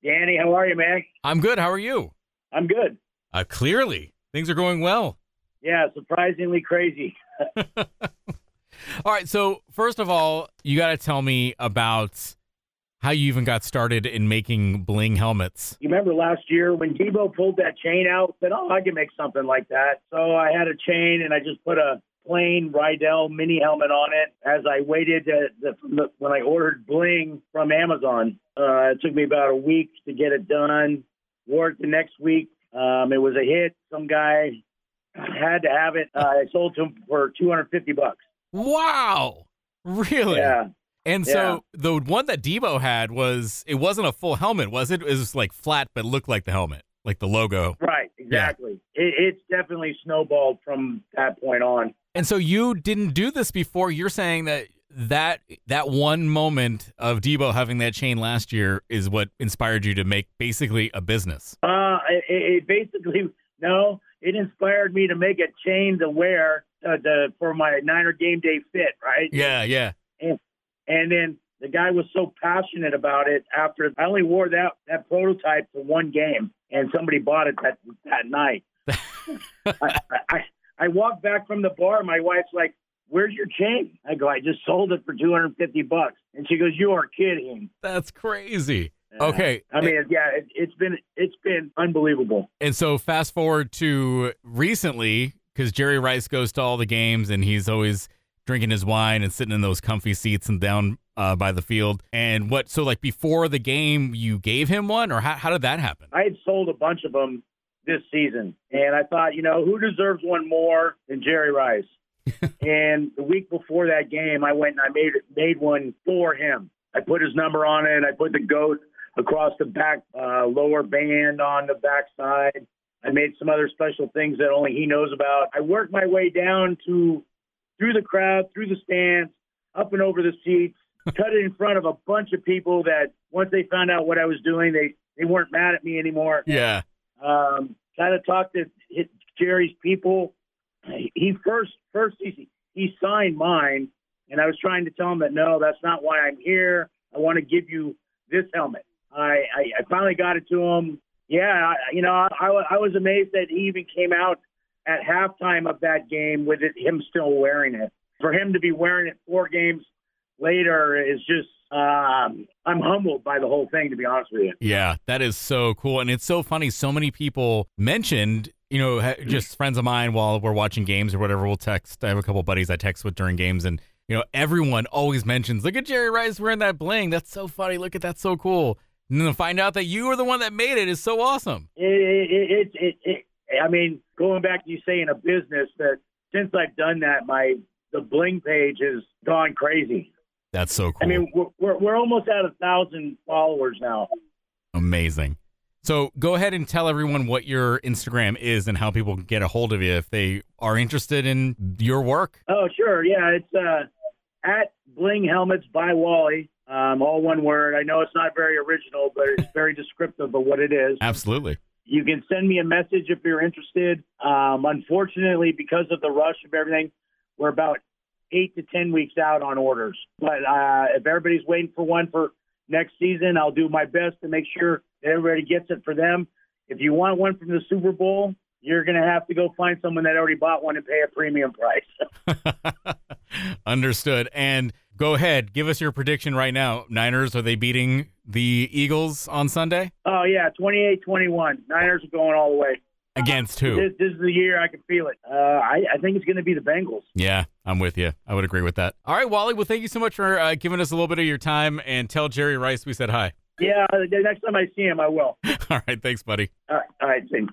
Danny, how are you, man? I'm good. How are you? I'm good. Clearly, things are going well. Yeah, surprisingly crazy. All right. So first of all, you got to tell me about how you even got started in making bling helmets. You remember last year when Debo pulled that chain out? I said, I can make something like that. So I had a chain and I just put a plain Rydell mini helmet on it as I waited when I ordered bling from Amazon. It took me about a week to get it done. Wore it the next week. It was a hit. Some guy had to have it. I sold to him for $250. Wow. Really? Yeah. And so the one that Debo had it wasn't a full helmet, was it? It was like flat, but looked like the helmet, like the logo. Right. Exactly. Yeah. It's definitely snowballed from that point on. And so you didn't do this before. You're saying that one moment of Debo having that chain last year is what inspired you to make basically a business. It inspired me to make a chain to wear for my Niner game day fit, right? Yeah. And then the guy was so passionate about it after I only wore that prototype for one game, and somebody bought it that night. I walked back from the bar. My wife's like, "Where's your chain?" I go, "I just sold it for $250." And she goes, "You are kidding." That's crazy. Okay. I mean, it's been unbelievable. And so fast forward to recently, because Jerry Rice goes to all the games and he's always drinking his wine and sitting in those comfy seats and down by the field. And so like before the game, you gave him one, or how did that happen? I had sold a bunch of them this season, and I thought, who deserves one more than Jerry Rice? And the week before that game, I went and I made one for him. I put his number on it. I put the GOAT across the back lower band on the back side. I made some other special things that only he knows about. I worked my way down through the crowd, through the stands, up and over the seats, cut it in front of a bunch of people that once they found out what I was doing, they weren't mad at me anymore. Yeah. Kind of talked to Jerry's people. He first he signed mine, and I was trying to tell him that, no, that's not why I'm here. I want to give you this helmet. I finally got it to him. Yeah, I was amazed that he even came out at halftime of that game with him still wearing it. For him to be wearing it 4 games later is just, I'm humbled by the whole thing, to be honest with you. Yeah, that is so cool. And it's so funny. So many people mentioned, just friends of mine while we're watching games or whatever, we'll text. I have a couple buddies I text with during games, and, everyone always mentions, look at Jerry Rice wearing that bling. That's so funny. Look at that. So cool. And then to find out that you were the one that made it is so awesome. I mean, going back to you saying a business, that since I've done that, the bling page has gone crazy. That's so cool. I mean, we're almost at 1,000 followers now. Amazing. So go ahead and tell everyone what your Instagram is and how people can get a hold of you if they are interested in your work. Oh, sure. Yeah, it's at Bling Helmets by Wally. All one word. I know it's not very original, but it's very descriptive of what it is. Absolutely. You can send me a message if you're interested. Unfortunately, because of the rush of everything, we're about 8 to 10 weeks out on orders. But if everybody's waiting for one for next season, I'll do my best to make sure that everybody gets it for them. If you want one from the Super Bowl, you're going to have to go find someone that already bought one and pay a premium price. Understood. And go ahead, give us your prediction right now. Niners, are they beating the Eagles on Sunday? Oh, yeah, 28-21. Niners are going all the way. Against who? This is the year. I can feel it. I think it's going to be the Bengals. Yeah, I'm with you. I would agree with that. All right, Wally, well, thank you so much for giving us a little bit of your time, and tell Jerry Rice we said hi. Yeah, the next time I see him, I will. All right, thanks, buddy. All right, thanks.